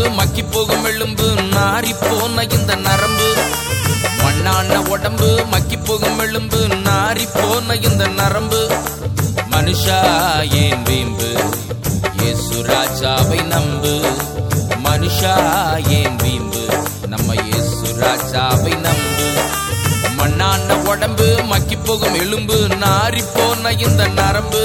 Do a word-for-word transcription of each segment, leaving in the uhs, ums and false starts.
மக்கி போகும் எலும்பு நாரி போன இந்த நரம்பு. மண்ணான உடம்பு மக்கி போகும் எலும்பு நாரி போன இந்த நரம்பு. மனுஷா ஏன் வீம்பு, இயேசு ராஜாவை நம்பு. மனுஷா ஏன் வீம்பு, நம்ம இயேசு ராஜாவை நம்பு. மண்ணான உடம்பு மக்கி போகும் எலும்பு நாரி போன இந்த நரம்பு.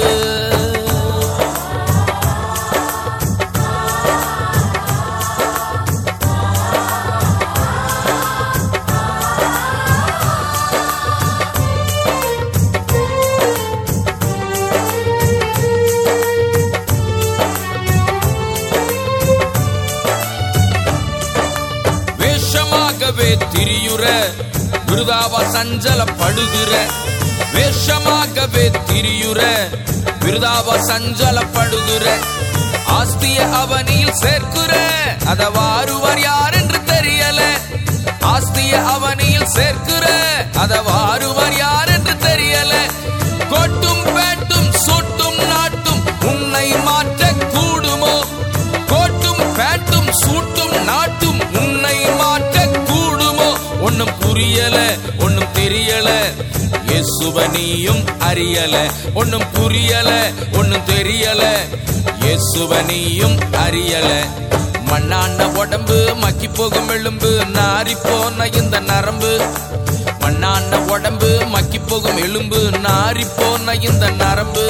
வேஷமாகவே திரியுற விருதாவா சஞ்சலப்படுகிற. வேஷமாகவே திரியுற விருதாவா சஞ்சலப்படுகிற. ஆஸ்திய அவனியில் சேர்க்குற, அத வாருவார் யார் என்று தெரியல. ஆஸ்திய அவனியில் சேர்க்குற, அத வாருவார் யார் என்று தெரியல. கோட்டும் பேட்டும் சூட்டும் நாட்டும் உன்னை மாற்ற கூடுமோ? கோட்டும் பேட்டும் சூட்டும் நாட்டும் உன்னை மாற்ற கூடுமோ? ஒன்னும் புரியல, ஒன்னும் தெரியல, இயேசுவை நீயும் அறியல. ஒன்னும் புரியல, ஒன்னும் தெரியல, இயேசுவை நீயும் அறியல. மண்ணான உடம்பு மக்கி போகும் எலும்பு நாரி போன இந்த நரம்பு. மண்ணான உடம்பு மக்கி போகும் எலும்பு நாரி போன இந்த நரம்பு.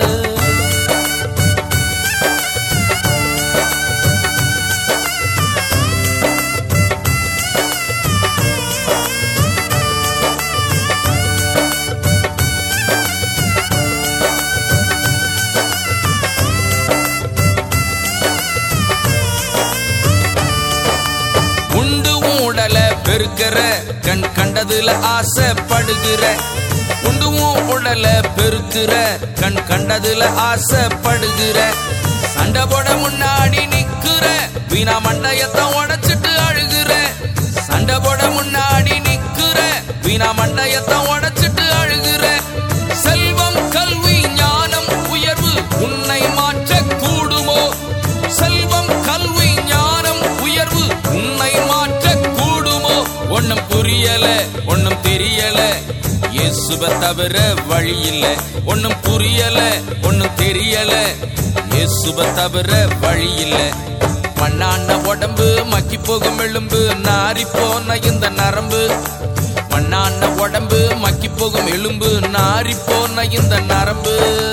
பெருக்கிற கண் கண்டதுல ஆசைப்படுகிற. உண்டுவும் உடல பெருக்கிற கண் கண்டதுல ஆசைப்படுகிற. சண்டை போட முன்னாடி நிக்கிற, வீணா மண்டையத்தை உடைச்சிட்டு அழுகிற. சண்டை போட முன்னாடி நிக்கிற, வீணா மண்டையத்தை உடைச்சிட்டு அழுகிற. செல்வம் கல்வி ஞானம் உயர்வு உன்னை மாற்ற கூடுமோ? செல்வம் கல்வி ஞானம் உயர்வு உன்னை மாற்ற கூடுமோ? ஒன்னும் புரியல, ஒன்னும் தெரியல, இயேசுவை தவிர வழி இல்ல. ஒன்னும் புரியல, ஒன்னும் தெரியல, இயேசுவை தவிர வழி இல்ல. மண்ணான உடம்பு மக்கி போகும் எலும்பு நாரி போன இந்த நரம்பு. மண்ணான உடம்பு மக்கி போகும் எலும்பு நாரி போன இந்த நரம்பு.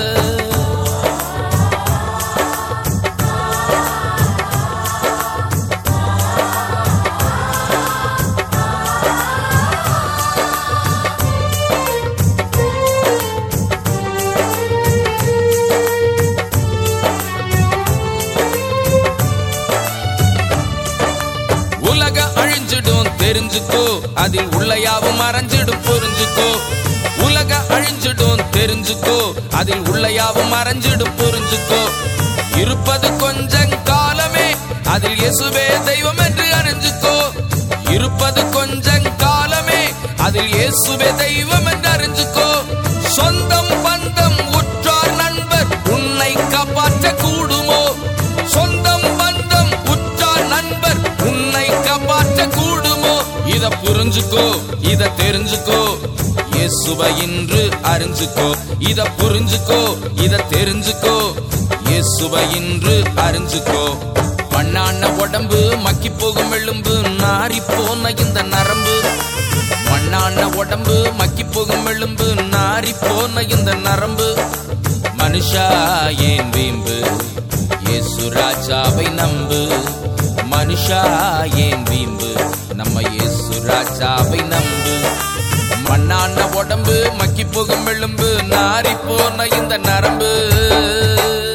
உலக அழிஞ்சிடும் தெரிஞ்சுக்கோ, அதில் உள்ள யாவும் மறைஞ்சிடும் புரிஞ்சுக்கோ. உலக அழிஞ்சிடும் தெரிஞ்சுக்கோ, அதில் உள்ள யாவும் மறைஞ்சிடும் புரிஞ்சுக்கோ. இருப்பது கொஞ்சம் காலமே, அதில் இயேசுவே தெய்வம் என்று அறிஞ்சுக்கோ. இருப்பது கொஞ்சம் காலமே, அதில் இயேசுவே தெய்வம் என்று அறிஞ்சுக்கோ. சொந்தம் பந்தம் உற்றார் நண்பர் உன்னை காப்பாற்ற கூடுமோ? சொந்தம் பந்தம் உற்றார் நண்பர் உன்னை காப்பாற்ற கூடுமோ? இத புரிஞ்சுக்கோ, இத தெரிஞ்சுக்கோ, இயேசுவை இன்று அறிஞ்சுக்கோ. இத புரிஞ்சுக்கோ, இத தெரிஞ்சுக்கோ, இயேசுவை இன்று அறிஞ்சுக்கோ. மண்ணான உடம்பு மக்கி போகும் எலும்பு நாரி போன இந்த நரம்பு. மண்ணான உடம்பு மக்கி போகும் எலும்பு நாரி போன இந்த நரம்பு. மனுஷா ஏன் வீம்பு, இயேசு ராஜாவை நம்பு. மனுஷா ஏன் வீம்பு, நம்ம இயேசு ராஜாவை நம்பு. மண்ணான உடம்பு மக்கி போகும் எலும்பு நாரி போன இந்த நரம்பு.